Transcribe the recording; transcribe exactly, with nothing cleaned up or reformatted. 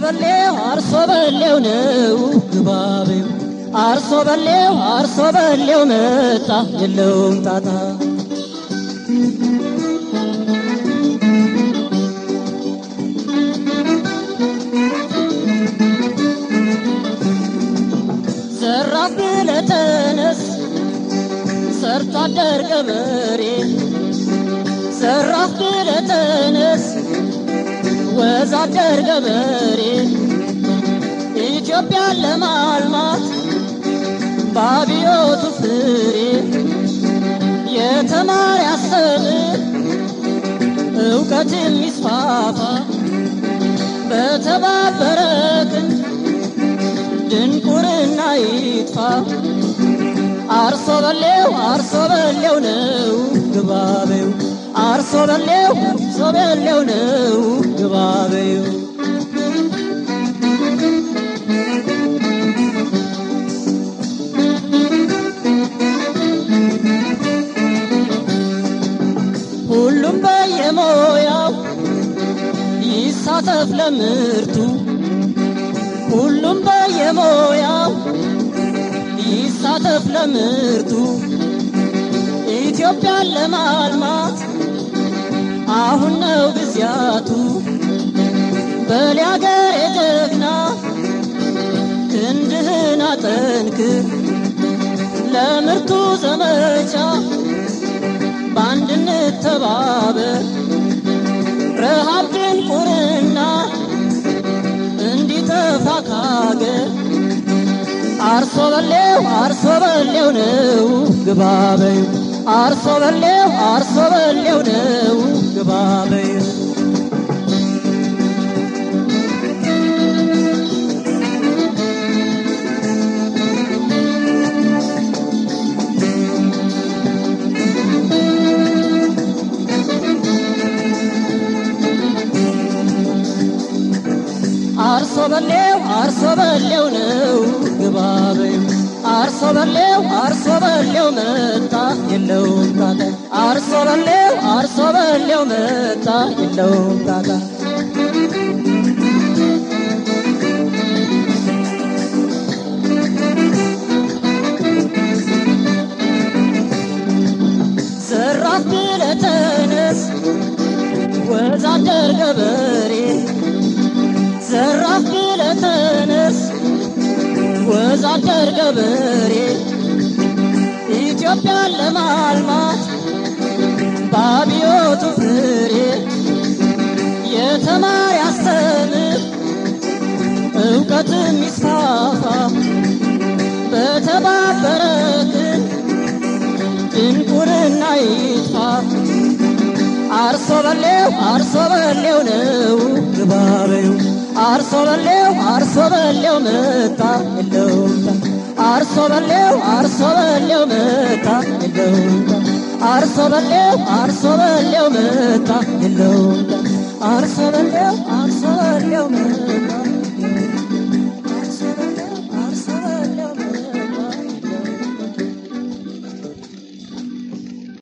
በሌው አርሶ በሌው ነው ግባቤው አርሶ በሌው አርሶ በሌው መጣ የለውም ጣጣ ዘራፍ ብለህ ተነስ ሰርቶ አደር ገበሬ ዘራፍ ብለህ ተነስ ወዛደር ገበሬ ኢትዮጵያን ለማልማት ባቢዮቱ ፍሬ የተማረ ያስተምር እውቀት የሚስፋፋ በተባበረ ክንድ ድንቁርና ይጥፋ አርሶ በሌው አርሶ በሌው ነው ግባቤው አርሶ በሌው አርሶ በሌው ነው ግባቤው ሁሉም በየሞያው ይሳተፍ ለምርቱ ሁሉም በየሞያው ይሳተፍ ለምርቱ ኢትዮጵያን ለማልማት አሁን ነው ጊዜያቱ በል ያገሬ ጀግና ክንድህን አጠንክር ለምርቱ ዘመቻ በአንድነት ተባበር ረሃብ ድንቁርና እንዲጠፋ ከአገር አርሶ በሌው አርሶ በሌው ነው ግባቤው አርሶ በሌው አርሶ በሌው ነው ግባቤው አርሶ በሌው አርሶ በሌው ነው ግባቤው አርሶ በሌው አርሶ በሌው መጣ የለውም ጣጣ አርሶ በሌው አርሶ በሌው መጣ የለውም ጣጣ ዘራፍ ብለህ ተነስ ወዛደር ገበሬ ዘራፍ ብለህ ተነስ ወዛደር ገበሬ ኢትዮጵያን ለማልማት ባቢዮቱ ፍሬ የተማረ ያስተምር እውቀት የሚስፋፋ በተባበረ ክንድ ድንቁርና ይጥፋ አርሶ በሌው አርሶ በሌው ነው ግባቤው አርሶ በሌው አርሶ በሌው መጣ የለውም አርሶ በሌው አርሶ በሌው መጣ የለውም አርሶ በሌው አርሶ በሌው መጣ የለውም አርሶ በሌው አርሶ በሌው መጣ